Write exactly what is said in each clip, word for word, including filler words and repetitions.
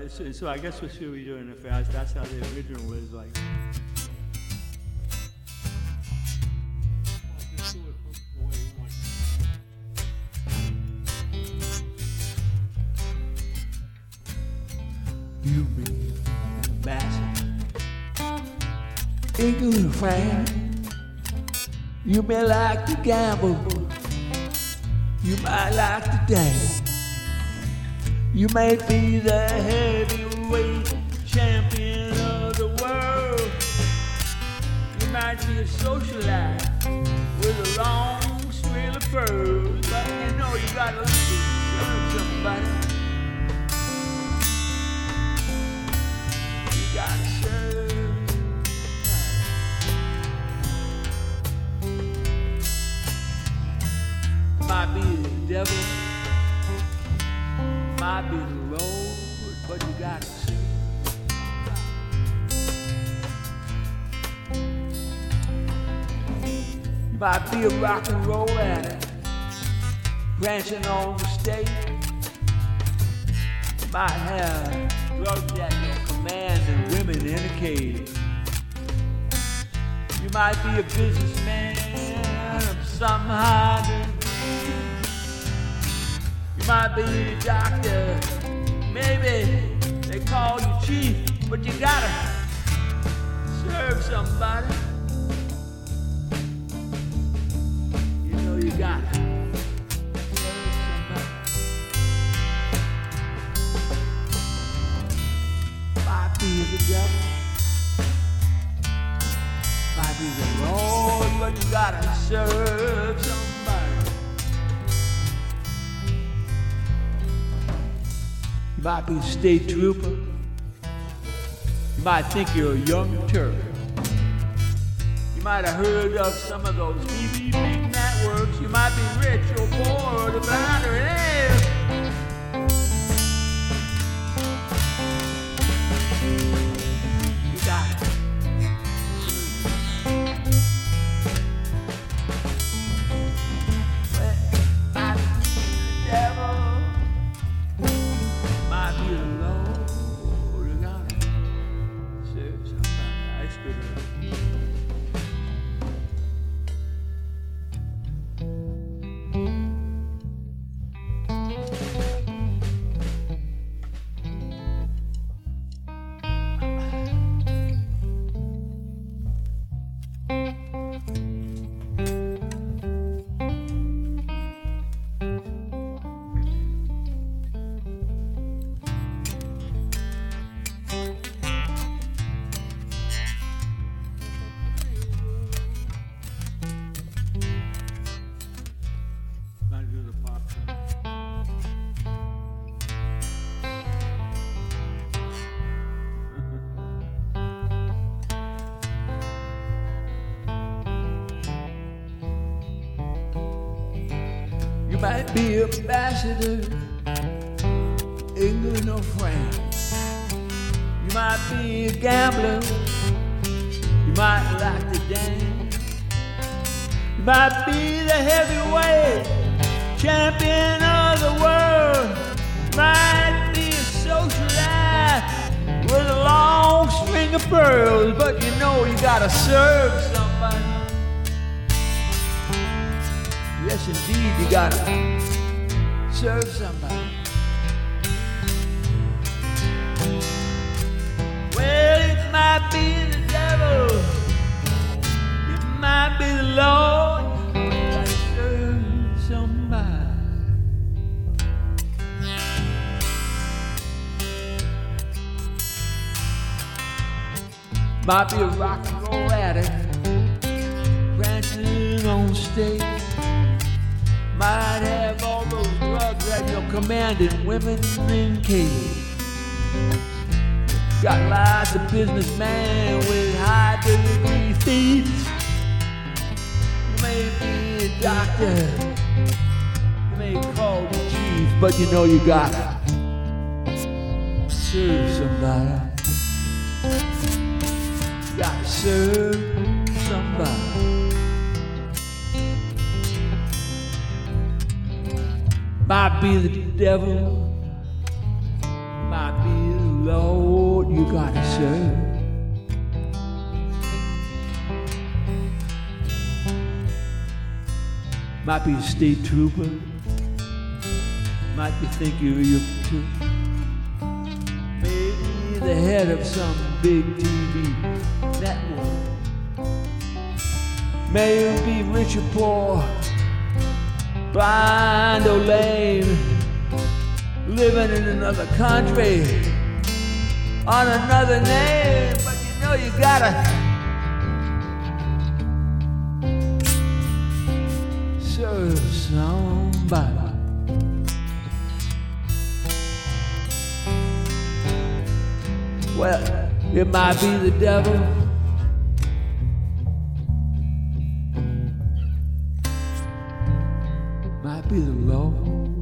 uh, so, so I guess what should we do in the fast? That's how the original was like. You be massive, ain't good friend. You may like to gamble, you might like to dance. You may be the heavyweight champion of the world. You might be a socialite with a long string of pearls, but you know you gotta serve somebody. You gotta serve somebody. Might be the devil, might be the road, but you gotta see. You might be a rock and roll addict, branching on the state. You might have drugs at your command and women in a cage. You might be a businessman of some high degree. You might be a doctor, maybe they call you chief, but you gotta serve somebody. You know you gotta serve somebody. Might be the devil, might be the Lord, but you gotta serve somebody. You might be a state trooper. You might think you're a young Turk. You might have heard of some of those T V big networks. You might be rich or poor or the blind or ill. You got it. You might be an ambassador, England or France. You might be a gambler, you might like to dance. You might be the heavyweight champion of the world. You might be a socialite with a long string of pearls, but you know you gotta serve somebody. Yes, indeed, you gotta serve somebody. Well, it might be the devil, it might be the Lord, but you gotta serve somebody. Might be a rock and roll addict, prancing on stage. Might have all those drugs at your command and women in cage. Got lots of businessmen with high degree thieves. You may be a doctor, you may call the chief, but you know you gotta serve somebody. You gotta serve somebody. Might be the devil, might be the you gotta serve. Might be a state trooper, might be thinking you're too. Maybe the head of some big T V network. May you be rich or poor, blind or lame, living in another country, on another name, but you know you gotta serve somebody. Well, it might be the devil, might be the Lord.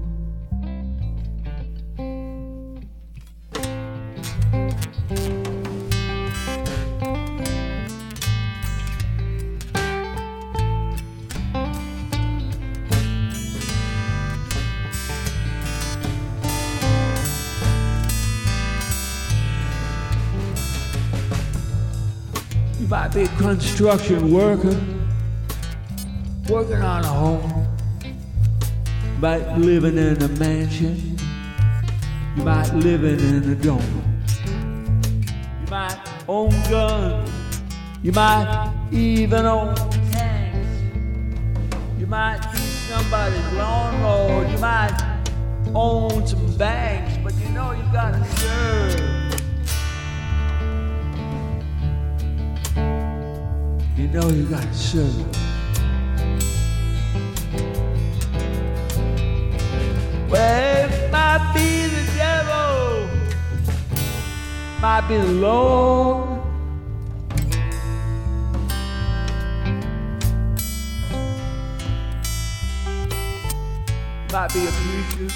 You might be a construction worker, working on a home. You might be living in a mansion. You might living in a dome. You might own guns. You might even own tanks. You might be somebody's lawnmower. You might own some banks, but you know you gotta serve. You know you gotta serve. Well, it might be the devil, might be the Lord. Might be a preacher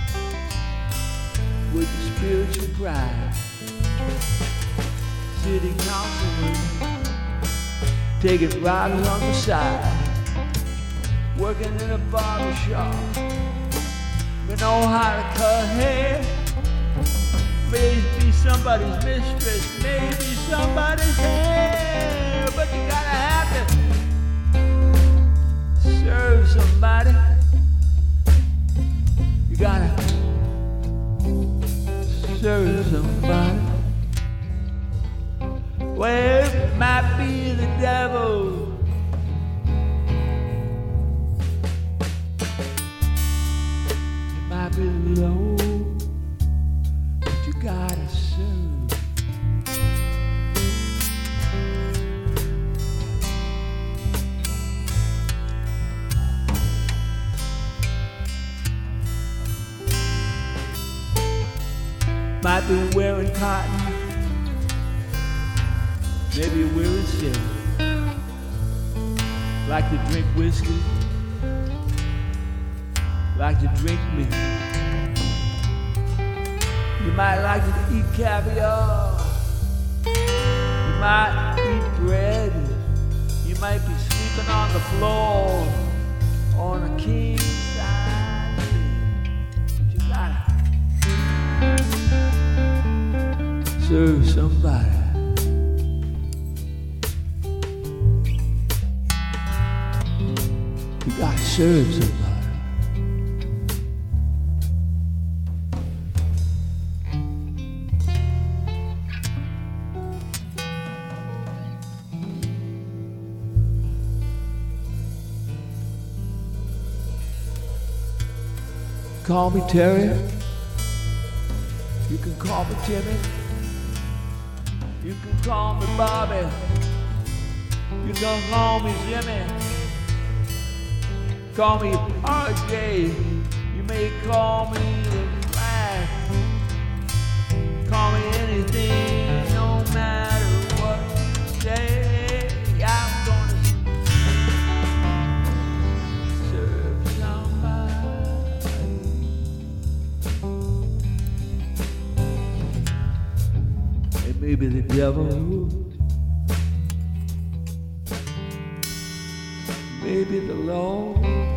with a spiritual pride, city councilman, taking riders on the side, working in a barber shop. You know how to cut hair. Maybe somebody's mistress, maybe somebody's hair, but you gotta have to serve somebody. You gotta serve somebody. Well, it might be the devil. It might be the Lord, but you gotta serve. Might be wearing cotton, maybe wearing silk. Like to drink whiskey, like to drink meat. You might like to eat caviar. You might eat bread. You might be sleeping on the floor on a king size bed. But you gotta serve somebody. You gotta serve somebody. Call me Terry. You can call me Timmy. You can call me Bobby. You can call me Jimmy. Call me R J. You may call me the Flash. Call me anything, no matter what you say. I'm gonna serve somebody. It may be the devil, maybe the Lord.